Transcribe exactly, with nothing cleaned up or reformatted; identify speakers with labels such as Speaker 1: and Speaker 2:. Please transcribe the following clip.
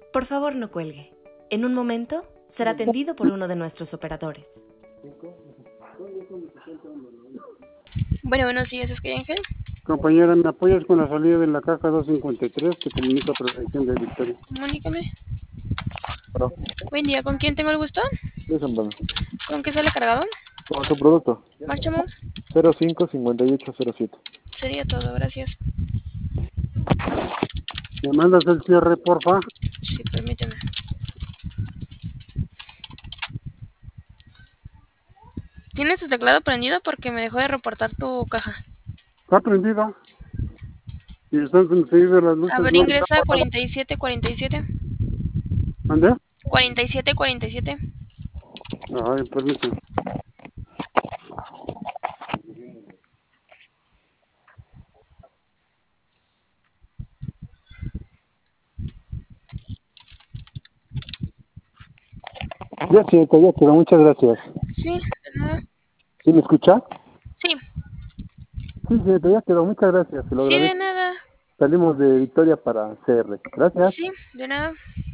Speaker 1: Por favor, no cuelgue. En un momento será atendido por uno de nuestros operadores.
Speaker 2: Bueno, buenos días, ¿es que Ángel?
Speaker 3: Compañera, ¿me apoyas con la salida de la caja doscientos cincuenta y tres que comunica Prevención de Victoria?
Speaker 2: Comunícame.
Speaker 4: Bueno,
Speaker 2: Buen día, ¿con quién tengo el gusto?
Speaker 4: déjame.
Speaker 2: ¿Con qué sale cargado?
Speaker 4: Con su producto.
Speaker 2: Marchamos.
Speaker 4: cero cinco cincuenta y ocho cero siete.
Speaker 2: Sería todo, gracias.
Speaker 3: ¿Me mandas el cierre, porfa?
Speaker 2: Sí, permíteme. ¿Tienes tu teclado prendido? Porque me dejó de reportar tu caja.
Speaker 3: Está prendido. Y están encendidas las luces.
Speaker 2: A ver,
Speaker 3: ¿No?
Speaker 2: ingresa cuarenta y siete cuarenta y siete.
Speaker 3: ¿Mandé?
Speaker 2: cuarenta y siete cuarenta y siete.
Speaker 3: Ay, permíteme. Ya, señorita, ya quedó. Muchas gracias.
Speaker 2: Sí, de nada.
Speaker 3: ¿Sí me escucha?
Speaker 2: Sí,
Speaker 3: Sí, señorita, ya quedó. Muchas gracias. Se lo
Speaker 2: sí, de
Speaker 3: agradezco.
Speaker 2: nada.
Speaker 3: Salimos de Victoria para C R. Gracias.
Speaker 2: Sí, de nada.